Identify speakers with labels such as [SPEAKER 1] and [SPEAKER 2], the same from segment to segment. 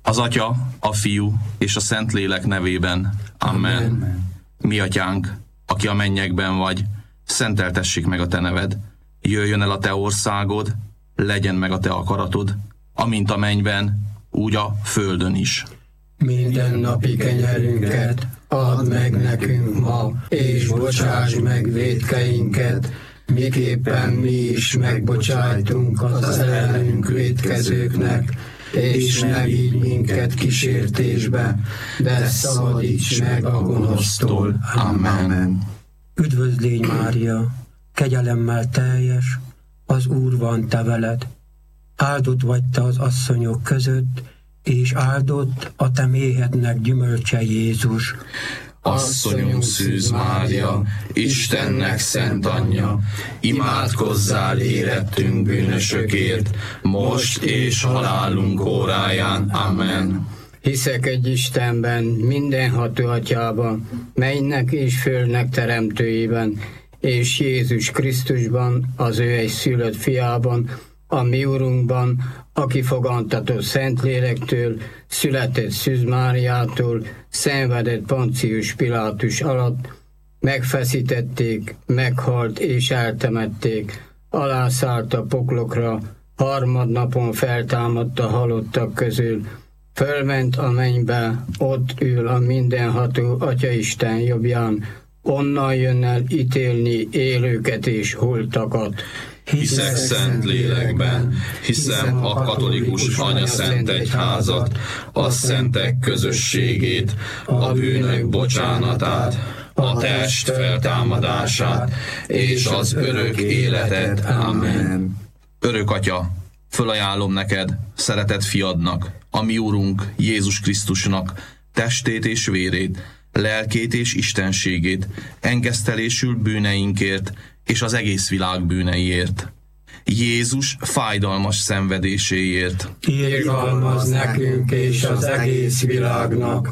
[SPEAKER 1] Az Atya, a Fiú és a Szentlélek nevében. Amen. Mi Atyánk, aki a mennyekben vagy, szenteltessék meg a te neved. Jöjjön el a te országod, legyen meg a te akaratod, amint a mennyben, úgy a földön is.
[SPEAKER 2] Mindennapi kenyerünket add meg nekünk ma, és bocsáss meg vétkeinket, miképpen mi is megbocsájtunk az ellenünk vétkezőknek, és ne vigy minket kísértésbe, de szabadíts meg a gonosztól. Amen.
[SPEAKER 3] Üdvözlégy Mária, kegyelemmel teljes, az Úr van te veled. Áldott vagy te az asszonyok között, és áldott a te méhednek gyümölcse Jézus.
[SPEAKER 2] Asszonyunk Szűz Mária, Istennek szent anyja, imádkozzál érettünk bűnösökért, most és halálunk óráján. Amen.
[SPEAKER 4] Hiszek egy Istenben, mindenható Atyában, mennynek és földnek teremtőjében, és Jézus Krisztusban, az ő egyszülött fiában, a mi Urunkban, aki fogantatott Szentlélektől, született Szűz Máriától, szenvedett Poncius Pilátus alatt, megfeszítették, meghalt és eltemették, alászállt a poklokra, harmadnapon feltámadt a halottak közül, fölment a mennybe, ott ül a mindenható Atyaisten jobbján, onnan jön el ítélni élőket és holtakat.
[SPEAKER 2] Hiszek szent lélekben, hiszem a katolikus anyaszent egyházat, a szentek közösségét, a bűnök bocsánatát, a test feltámadását és az örök életet. Amen.
[SPEAKER 1] Örök Atya, fölajánlom neked, szeretett fiadnak, a mi Úrunk Jézus Krisztusnak, testét és vérét, lelkét és istenségét, engesztelésül bűneinkért és az egész világ bűneiért. Jézus fájdalmas szenvedéséért.
[SPEAKER 2] Irgalmazz nekünk és az egész világnak.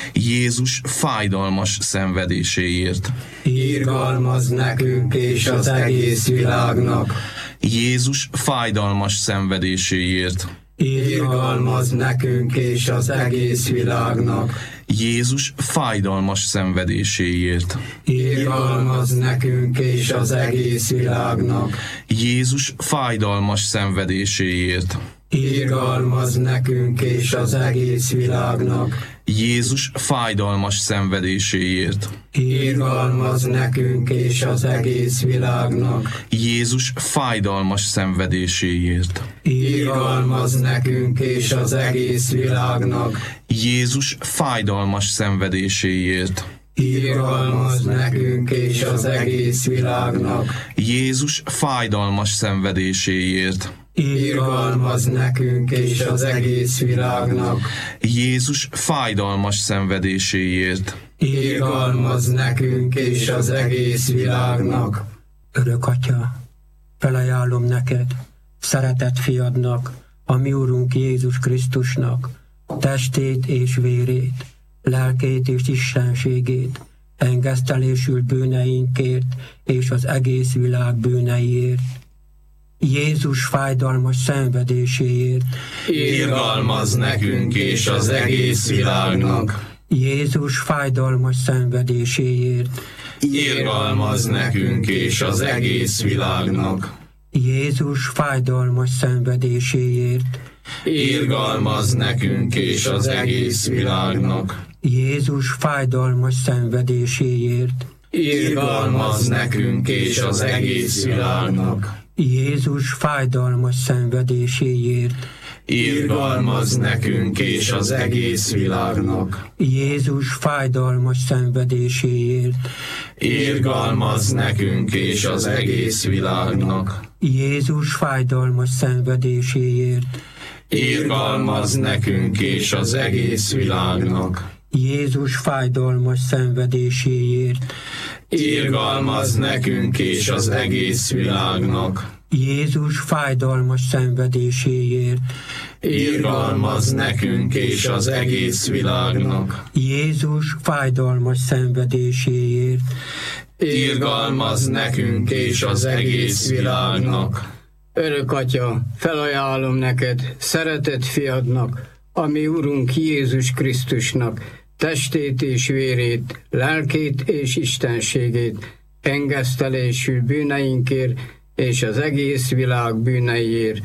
[SPEAKER 1] Jézus fájdalmas szenvedéséért.
[SPEAKER 2] Irgalmazz nekünk és az egész világnak.
[SPEAKER 1] Jézus fájdalmas szenvedéséért.
[SPEAKER 2] Irgalmazz nekünk és az egész világnak.
[SPEAKER 1] Jézus fájdalmas szenvedéséért.
[SPEAKER 2] Irgalmazz nekünk és az egész világnak.
[SPEAKER 1] Jézus fájdalmas szenvedéséért.
[SPEAKER 2] Irgalmazz nekünk és az egész világnak.
[SPEAKER 1] Jézus fájdalmas szenvedéséért.
[SPEAKER 2] Irgalmazz nekünk és az egész világnak.
[SPEAKER 1] Jézus fájdalmas szenvedéséért.
[SPEAKER 2] Irgalmazz nekünk és az egész világnak.
[SPEAKER 1] Jézus fájdalmas szenvedéséért.
[SPEAKER 2] Irgalmazz nekünk és az egész világnak.
[SPEAKER 1] Jézus fájdalmas szenvedéséért.
[SPEAKER 2] Irgalmazz nekünk és az egész világnak.
[SPEAKER 1] Jézus fájdalmas szenvedéséért.
[SPEAKER 2] Irgalmazz nekünk és az egész világnak.
[SPEAKER 3] Örök Atya, felajánlom neked, szeretett fiadnak, a mi Úrunk Jézus Krisztusnak, testét és vérét, lelkét és istenségét, engesztelésül bűneinkért és az egész világ bűneiért. Jézus fájdalmas szenvedéséért.
[SPEAKER 2] Irgalmazz nekünk és az egész világnak.
[SPEAKER 3] Jézus fájdalmas szenvedéséért.
[SPEAKER 2] Irgalmazz nekünk és az egész világnak.
[SPEAKER 3] Jézus fájdalmas szenvedéséért.
[SPEAKER 2] Irgalmazz nekünk és az egész világnak.
[SPEAKER 3] Jézus fájdalmas szenvedéséért.
[SPEAKER 2] Irgalmazz nekünk és az egész világnak.
[SPEAKER 3] Jézus fájdalmas szenvedéséért.
[SPEAKER 2] Irgalmazz nekünk és az egész világnak.
[SPEAKER 3] Jézus fájdalmas szenvedéséért.
[SPEAKER 2] Irgalmazz nekünk és az egész világnak.
[SPEAKER 3] Jézus fájdalmas szenvedéséért.
[SPEAKER 2] Irgalmazz nekünk és az egész világnak.
[SPEAKER 3] Jézus fájdalmas szenvedéséért.
[SPEAKER 2] Irgalmazz nekünk és az egész világnak.
[SPEAKER 3] Jézus fájdalmas szenvedéséért.
[SPEAKER 2] Irgalmazz nekünk és az egész világnak.
[SPEAKER 3] Jézus fájdalmas szenvedéséért.
[SPEAKER 2] Irgalmazz nekünk és az egész világnak.
[SPEAKER 4] Örök Atya, felajánlom neked, szeretett fiadnak, a mi Urunk Jézus Krisztusnak testét és vérét, lelkét és istenségét, engesztelésű bűneinkért és az egész világ bűneiért,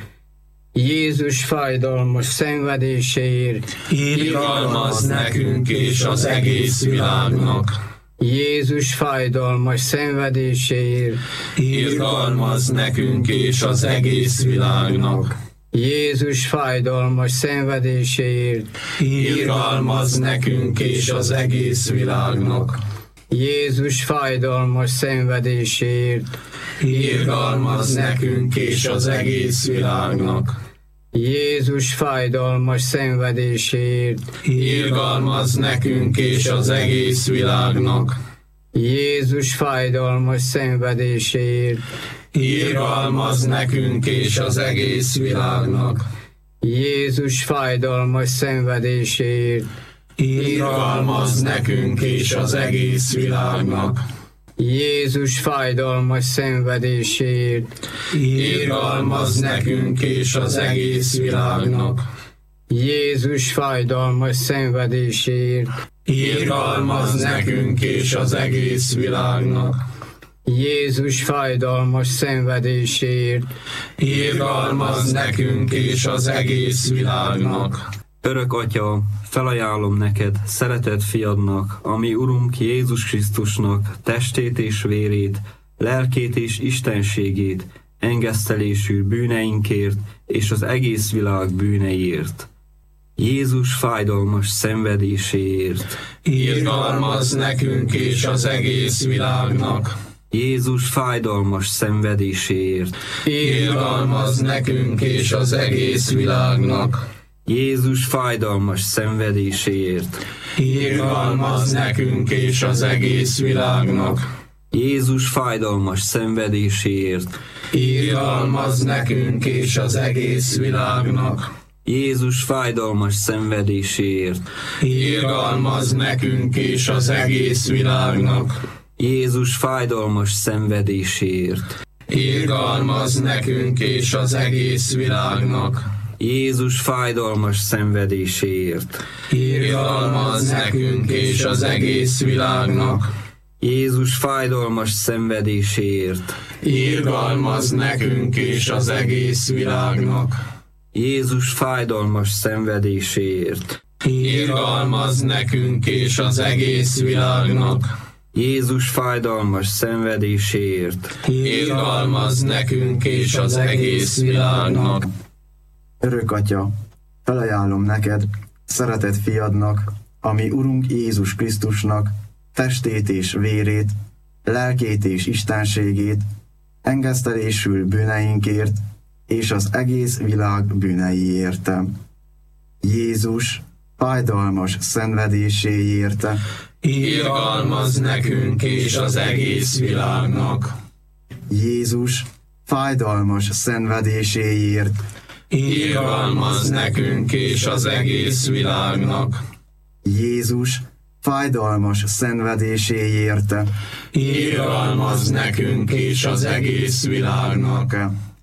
[SPEAKER 4] Jézus fájdalmas szenvedéséért,
[SPEAKER 1] irgalmaz nekünk és az egész világnak.
[SPEAKER 4] Jézus fájdalmas szenvedéséért,
[SPEAKER 1] irgalmaz nekünk és az egész világnak.
[SPEAKER 4] Jézus fájdalmas szenvedéséért,
[SPEAKER 1] irgalmaz nekünk és az egész világnak.
[SPEAKER 4] Jézus fájdalmas szenvedéséért,
[SPEAKER 1] irgalmaz nekünk és az egész világnak.
[SPEAKER 4] Jézus fájdalmas szenvedéséért,
[SPEAKER 1] irgalmaz nekünk és az egész világnak.
[SPEAKER 4] Jézus fájdalmas szenvedéséért,
[SPEAKER 1] irgalmaz nekünk és az egész világnak.
[SPEAKER 4] Jézus fájdalmas szenvedéséért,
[SPEAKER 1] irgalmaz nekünk és az egész világnak.
[SPEAKER 4] Jézus fájdalmas szenvedéséért,
[SPEAKER 1] irgalmaz nekünk és az egész világnak.
[SPEAKER 4] Jézus fájdalmas szenvedéséért,
[SPEAKER 1] irgalmaz nekünk és az egész világnak.
[SPEAKER 4] Jézus fájdalmas szenvedéséért,
[SPEAKER 1] irgalmaz nekünk és az egész világnak.
[SPEAKER 5] Örök Atya, felajánlom neked, szeretett fiadnak, ami Urunk Jézus Krisztusnak testét és vérét, lelkét és istenségét, engesztelésű bűneinkért és az egész világ bűneiért. Jézus fájdalmas szenvedéséért,
[SPEAKER 1] irgalmaz nekünk és az egész világnak.
[SPEAKER 5] Jézus fájdalmas szenvedéséért,
[SPEAKER 1] irgalmaz nekünk és az egész világnak.
[SPEAKER 5] Jézus fájdalmas szenvedéséért,
[SPEAKER 1] irgalmaz nekünk és az egész világnak.
[SPEAKER 5] Jézus fájdalmas szenvedéséért,
[SPEAKER 1] irgalmaz nekünk és az egész világnak.
[SPEAKER 5] Jézus fájdalmas szenvedéséért,
[SPEAKER 1] irgalmaz nekünk és az egész világnak.
[SPEAKER 5] Jézus fájdalmas szenvedéséért,
[SPEAKER 1] irgalmaz nekünk és az egész világnak.
[SPEAKER 5] Jézus fájdalmas szenvedéséért,
[SPEAKER 1] irgalmaz nekünk és az egész világnak.
[SPEAKER 5] Jézus fájdalmas szenvedéséért,
[SPEAKER 1] irgalmaz nekünk és az egész világnak.
[SPEAKER 5] Jézus fájdalmas szenvedéséért,
[SPEAKER 1] irgalmaz nekünk és az egész világnak.
[SPEAKER 5] Jézus fájdalmas szenvedéséért,
[SPEAKER 1] irgalmaz nekünk és az egész világnak.
[SPEAKER 6] Örök Atya, felajánlom neked, szeretett fiadnak, ami Urunk Jézus Krisztusnak testét és vérét, lelkét és istenségét, engesztelésül bűneinkért és az egész világ bűneiért. Jézus fájdalmas szenvedéséért,
[SPEAKER 1] irgalmaz nekünk és az egész világnak.
[SPEAKER 6] Jézus fájdalmas szenvedéséért,
[SPEAKER 1] irgalmaz nekünk és az egész világnak.
[SPEAKER 6] Jézus fájdalmas szenvedéséért,
[SPEAKER 1] irgalmaz nekünk és az egész világnak.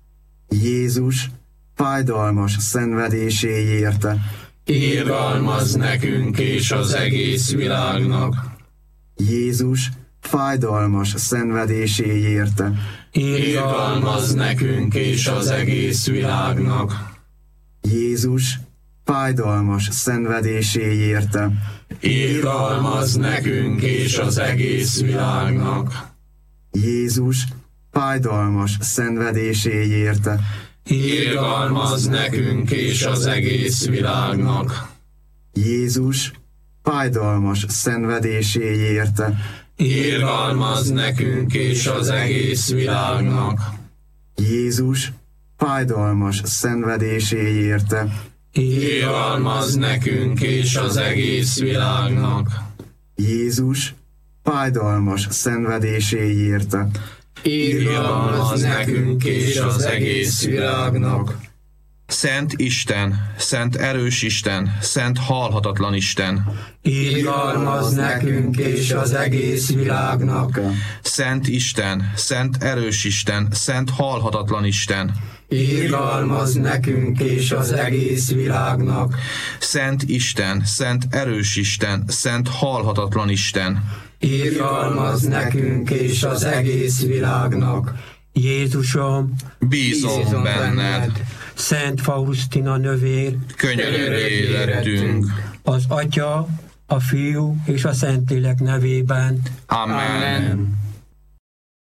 [SPEAKER 6] Jézus fájdalmas szenvedéséért,
[SPEAKER 1] irgalmaz nekünk és az egész világnak.
[SPEAKER 6] Jézus fájdalmas szenvedéséért,
[SPEAKER 1] irgalmaz nekünk és az egész világnak.
[SPEAKER 6] Jézus fájdalmas szenvedéséért,
[SPEAKER 1] irgalmaz nekünk és az egész világnak.
[SPEAKER 6] Jézus fájdalmas szenvedéséért,
[SPEAKER 1] irgalmaz nekünk és az egész világnak.
[SPEAKER 6] Jézus fájdalmas szenvedéséért,
[SPEAKER 1] irgalmaz nekünk és az egész világnak.
[SPEAKER 6] Jézus fájdalmas szenvedéséért,
[SPEAKER 1] irgalmaz nekünk és az egész világnak.
[SPEAKER 6] Jézus fájdalmas szenvedéséért,
[SPEAKER 1] irgalmaz nekünk és az egész világnak.
[SPEAKER 7] Szent Isten, szent erős Isten, szent halhatatlan Isten,
[SPEAKER 2] irgalmaz nekünk és az egész világnak.
[SPEAKER 7] Szent Isten, szent erős Isten, szent halhatatlan Isten,
[SPEAKER 2] irgalmaz nekünk és az egész világnak.
[SPEAKER 1] Szent Isten, szent erős Isten, szent halhatatlan Isten,
[SPEAKER 2] Irgalmaz nekünk és az egész világnak.
[SPEAKER 3] Jézusom,
[SPEAKER 1] bízom benned,
[SPEAKER 3] Szent Faustina növér,
[SPEAKER 1] könyörülj érettünk.
[SPEAKER 3] az Atya, a Fiú és a Szentlélek nevében.
[SPEAKER 1] Amen.